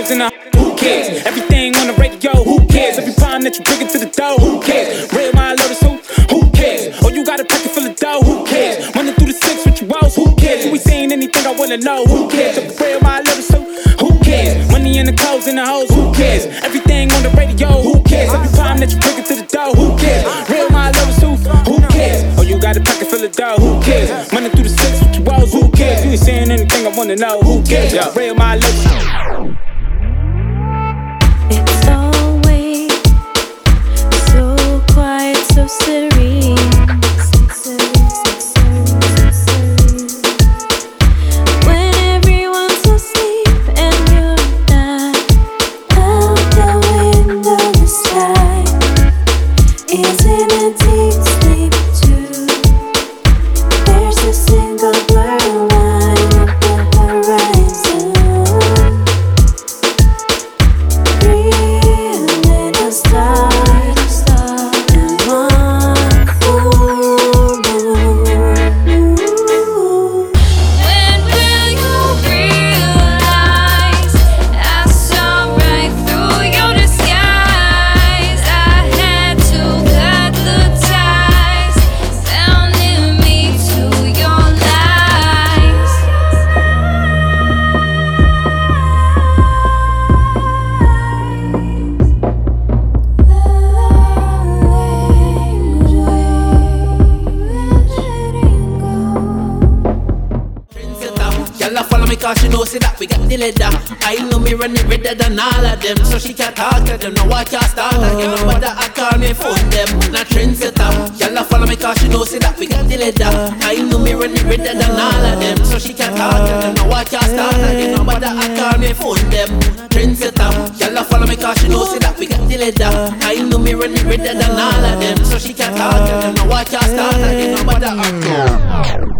clothes and who cares? Everything on the radio, who cares? Every time that you bring it to the door, who cares? Real my lotus suit, who cares? Oh, you got a pocket full of dough, who cares? Running through the six with you walls, who cares? You ain't saying anything I wanna know, who cares? Real my lotus suit, who cares? Money in the clothes and the hoes, who cares? Everything on the radio, who cares? Every time that you bring it to the door, who cares? Real my lotus suit, who cares? Oh, you got a pocket full of dough, who cares? Running through the six with you walls, who cares? You ain't saying anything I wanna know, who cares? Real my lotus suit. It's always so quiet, so serene. When everyone's asleep and you're not, out the window the sky is in a deep sleep too. There's a single blurry line at the horizon. Cause she know say that we got the leather. I know me run it redder than all of them. So she can't talk to them, no I can't start again. No matter I call me phone them, not trendsetter. Y'all follow me cause she know say that we got the leather. I know me run it redder than all of them. So she can't talk to them, no I can't start again. No matter I call me phone them, trendsetter. Y'all follow me cause she know say that we got the leather. I know me run it redder than all of them. So she can't talk to them, no I can't start again. No matter I call.